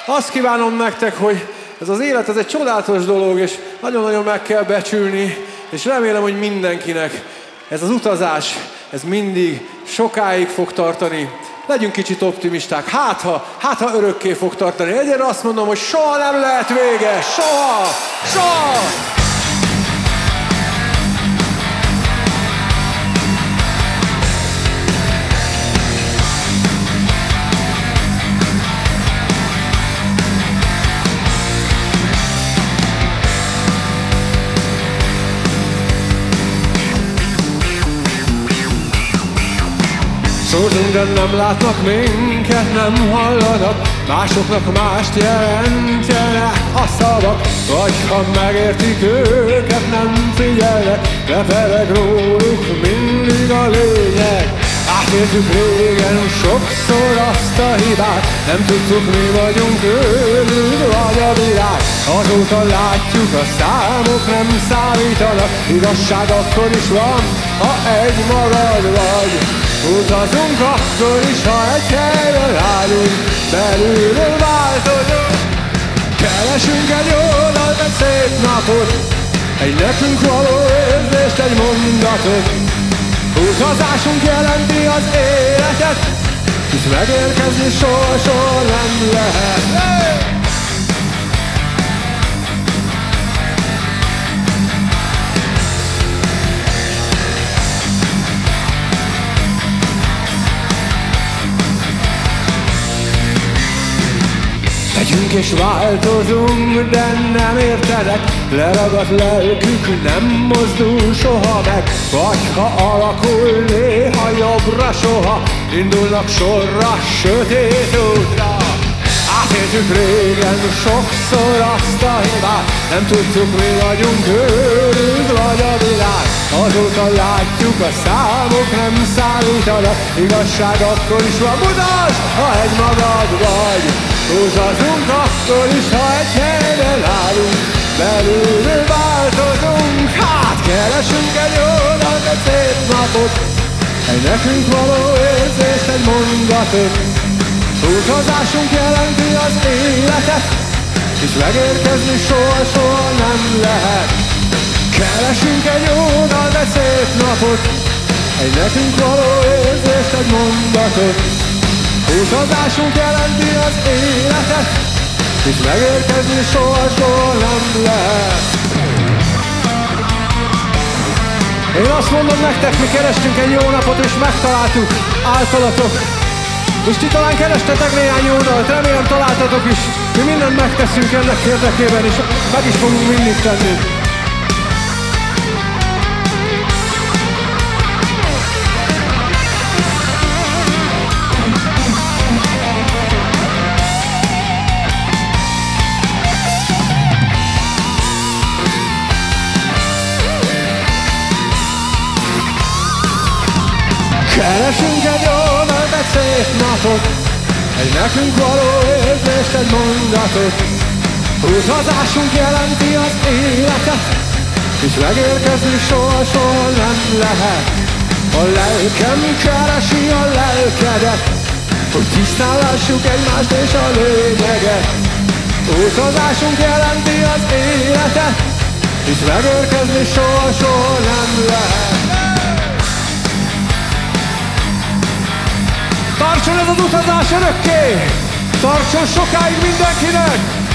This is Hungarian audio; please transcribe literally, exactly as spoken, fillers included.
Azt kívánom nektek, hogy ez az élet, ez egy csodálatos dolog, és nagyon-nagyon meg kell becsülni, és remélem, hogy mindenkinek ez az utazás, ez mindig sokáig fog tartani. Legyünk kicsit optimisták, hát ha, hát ha örökké fog tartani. Egyre azt mondom, hogy soha nem lehet vége, soha, soha! Szózunk, de nem látnak minket, nem hallanak, másoknak mást jelentenek a szavak, vagy ha megértik őket, nem figyelnek, lepelek róluk mindig a lényeg. Átértük régen sokszor azt a hibát, nem tudtuk, mi vagyunk őrült vagy a világ. Azóta látjuk, a számok nem számítanak, igazság akkor is van, ha egy magad vagy. Utazunk akkor is, ha egy helyben állunk, belülről változunk. Keresünk egy oldalt, egy szép napot, egy nekünk való érzést, egy mondatot. Utazásunk jelenti az életet, hisz megérkezni soha-soha nem lehet. Hey! Megyünk és változunk, de nem értenek, leragadt lelkük nem mozdul soha meg. Vagy ha alakul néha jobbra soha, indulnak sorra sötét útra. Átéltük régen sokszor azt a hibát, nem tudtuk, mi vagyunk őrült vagy a világ. Azóta látjuk, a számok nem számítanak, igazság akkor is van. Mutasd, ha egy magad vagy. Utazunk akkor is, ha egy helyben állunk, belülről változunk. Hát keresünk egy oldalt, egy szép napot, egy nekünk való érzést, egy mondatot. Utazásunk jelenti az életet, és megérkezni soha-soha nem lehet. Keresünk egy oldalt, egy szép napot, egy nekünk való érzést, egy mondatot. Utazásunk jelenti az életet, és megérkezni soha-soha nem lehet. Én azt mondom nektek, mi kerestünk egy jó napot, és megtaláltuk általatok. És ti talán kerestetek néhány jó dalt, remélem találtatok is. Mi mindent megteszünk ennek érdekében, és meg is fogunk mindig tenni. Keresünk egy oldalt, egy szép napot, egy nekünk való érzést, egy mondatot. Utazásunk jelenti az életet, és megérkezni soha-soha nem lehet. A lelkem keresi a lelkedet, hogy tisztán lássuk egymást és a lényeget. Utazásunk jelenti az életet, és megérkezni soha-soha nem lehet. Tartson ez az utazás örökké! Tartson sokáig mindenkinek!